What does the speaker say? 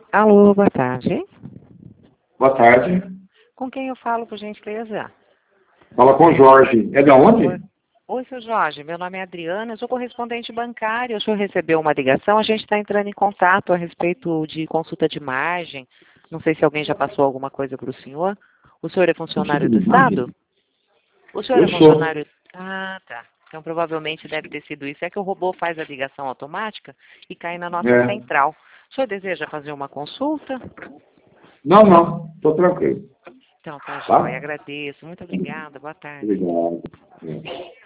Alô, boa tarde. Boa tarde. Com quem eu falo, por gentileza? Fala com o Jorge. É de onde? Oi, seu Jorge. Meu nome é Adriana, eu sou correspondente bancária. O senhor recebeu uma ligação, a gente está entrando em contato a respeito de consulta de margem. Não sei se alguém já passou alguma coisa para o senhor. O senhor é funcionário Consulta do de imagem? Estado? O senhor é Eu sou. funcionário... Ah, tá. Então, provavelmente deve ter sido isso. É que o robô faz a ligação automática e cai na nossa É. central. O senhor deseja fazer uma consulta? Não, não. Estou tranquilo. Então, tá Tá? joia. Agradeço. Muito obrigada. Boa tarde. Obrigado. É.